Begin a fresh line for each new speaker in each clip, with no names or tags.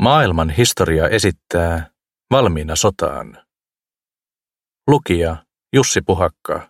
Maailman historia esittää Valmiina sotaan. Lukija Jussi Puhakka.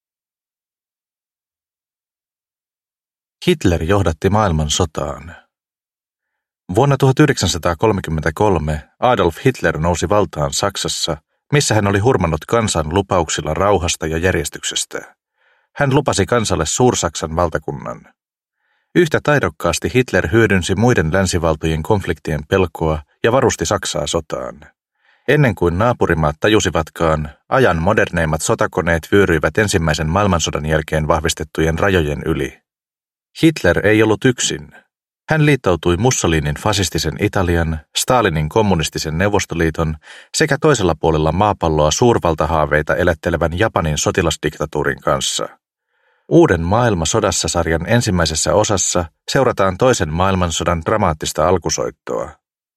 Hitler johdatti maailman sotaan. Vuonna 1933 Adolf Hitler nousi valtaan Saksassa, missä hän oli hurmannut kansan lupauksilla rauhasta ja järjestyksestä. Hän lupasi kansalle Suur-Saksan valtakunnan. Yhtä taidokkaasti Hitler hyödynsi muiden länsivaltojen konfliktien pelkoa ja varusti Saksaa sotaan. Ennen kuin naapurimaat tajusivatkaan, ajan moderneimmat sotakoneet vyöryivät ensimmäisen maailmansodan jälkeen vahvistettujen rajojen yli. Hitler ei ollut yksin. Hän liittoutui Mussolinin fasistisen Italian, Stalinin kommunistisen Neuvostoliiton sekä toisella puolella maapalloa suurvaltahaaveita elättelevän Japanin sotilasdiktatuurin kanssa. Uuden maailmansodassa sarjan ensimmäisessä osassa seurataan toisen maailmansodan dramaattista alkusoittoa.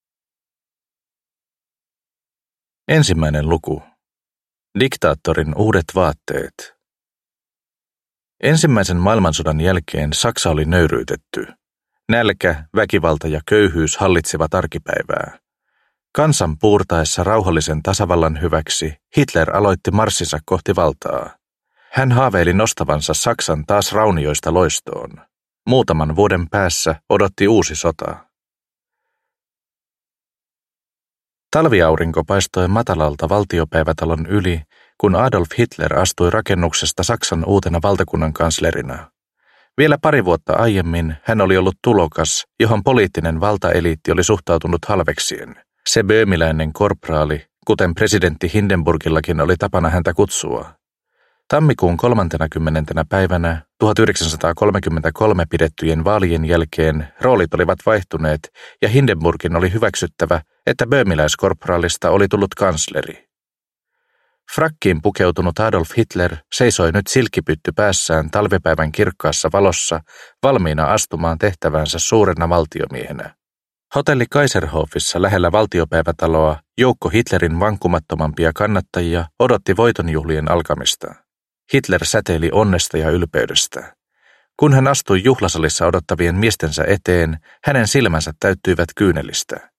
Ensimmäinen luku. Diktaattorin uudet vaatteet. Ensimmäisen maailmansodan jälkeen Saksa oli nöyryytetty. Nälkä, väkivalta ja köyhyys hallitsivat arkipäivää. Kansan puurtaessa rauhallisen tasavallan hyväksi Hitler aloitti marssinsa kohti valtaa. Hän haaveili nostavansa Saksan taas raunioista loistoon. Muutaman vuoden päässä odotti uusi sota. Talviaurinko paistoi matalalta valtiopäivätalon yli, kun Adolf Hitler astui rakennuksesta Saksan uutena valtakunnan kanslerina. Vielä pari vuotta aiemmin hän oli ollut tulokas, johon poliittinen valtaeliitti oli suhtautunut halveksien. Se böömiläinen korpraali, kuten presidentti Hindenburgillakin oli tapana häntä kutsua. Tammikuun 30. päivänä 1933 pidettyjen vaalien jälkeen roolit olivat vaihtuneet ja Hindenburgin oli hyväksyttävä, että böömiläiskorpraalista oli tullut kansleri. Frakkiin pukeutunut Adolf Hitler seisoi nyt silkkipytty päässään talvipäivän kirkkaassa valossa, valmiina astumaan tehtävänsä suurena valtiomiehenä. Hotelli Kaiserhofissa lähellä valtiopäivätaloa joukko Hitlerin vankumattomampia kannattajia odotti voitonjuhlien alkamista. Hitler säteili onnesta ja ylpeydestä. Kun hän astui juhlasalissa odottavien miestensä eteen, hänen silmänsä täyttyivät kyynelistä.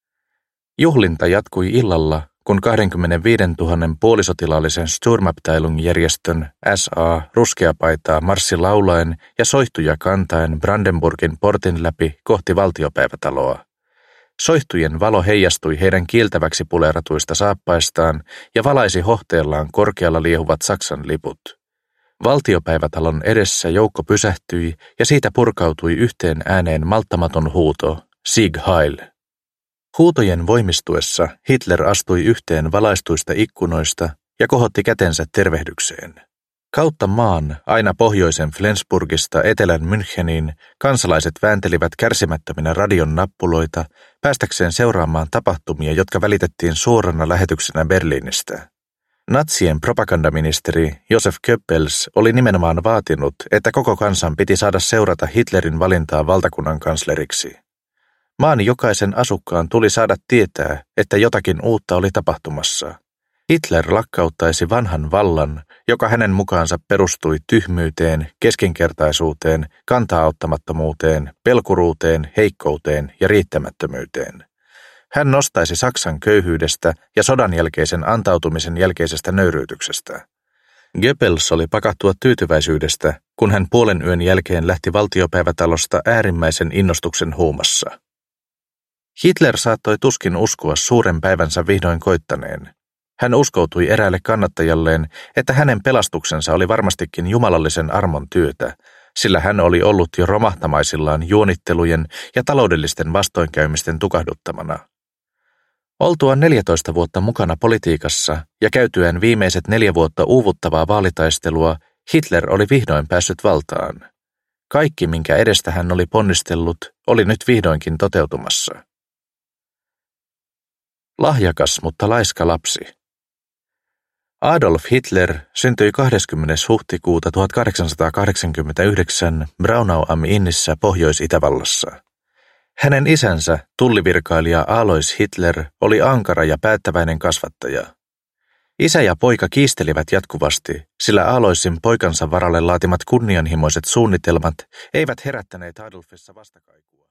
Juhlinta jatkui illalla, kun 25 000 puolisotilaallisen Sturmabteilung-järjestön SA ruskeapaitaa marssi laulaen ja soihtuja kantaen Brandenburgin portin läpi kohti valtiopäivätaloa. Soihtujen valo heijastui heidän kiiltäväksi puleratuista saappaistaan ja valaisi hohteellaan korkealla liehuvat Saksan liput. Valtiopäivätalon edessä joukko pysähtyi ja siitä purkautui yhteen ääneen malttamaton huuto, Sieg Heil! Huutojen voimistuessa Hitler astui yhteen valaistuista ikkunoista ja kohotti kätensä tervehdykseen. Kautta maan, aina pohjoisen Flensburgista etelän Müncheniin, kansalaiset vääntelivät kärsimättöminä radion nappuloita päästäkseen seuraamaan tapahtumia, jotka välitettiin suorana lähetyksenä Berliinistä. Natsien propagandaministeri Josef Goebbels oli nimenomaan vaatinut, että koko kansan piti saada seurata Hitlerin valintaa valtakunnan kansleriksi. Maan jokaisen asukkaan tuli saada tietää, että jotakin uutta oli tapahtumassa. Hitler lakkauttaisi vanhan vallan, joka hänen mukaansa perustui tyhmyyteen, keskinkertaisuuteen, kanta-auttamattomuuteen, pelkuruuteen, heikkouteen ja riittämättömyyteen. Hän nostaisi Saksan köyhyydestä ja sodan jälkeisen antautumisen jälkeisestä nöyryytyksestä. Goebbels oli pakattua tyytyväisyydestä, kun hän puolen yön jälkeen lähti valtiopäivätalosta äärimmäisen innostuksen huumassa. Hitler saattoi tuskin uskoa suuren päivänsä vihdoin koittaneen. Hän uskoutui eräälle kannattajalleen, että hänen pelastuksensa oli varmastikin jumalallisen armon työtä, sillä hän oli ollut jo romahtamaisillaan juonittelujen ja taloudellisten vastoinkäymisten tukahduttamana. Oltuaan 14 vuotta mukana politiikassa ja käytyään viimeiset 4 vuotta uuvuttavaa vaalitaistelua, Hitler oli vihdoin päässyt valtaan. Kaikki, minkä edestä hän oli ponnistellut, oli nyt vihdoinkin toteutumassa. Lahjakas, mutta laiska lapsi. Adolf Hitler syntyi 20. huhtikuuta 1889 Braunau am Innissä Pohjois-Itävallassa. Hänen isänsä, tullivirkailija Alois Hitler, oli ankara ja päättäväinen kasvattaja. Isä ja poika kiistelivät jatkuvasti, sillä Aloisin poikansa varalle laatimat kunnianhimoiset suunnitelmat eivät herättäneet Adolfissa vastakaikua.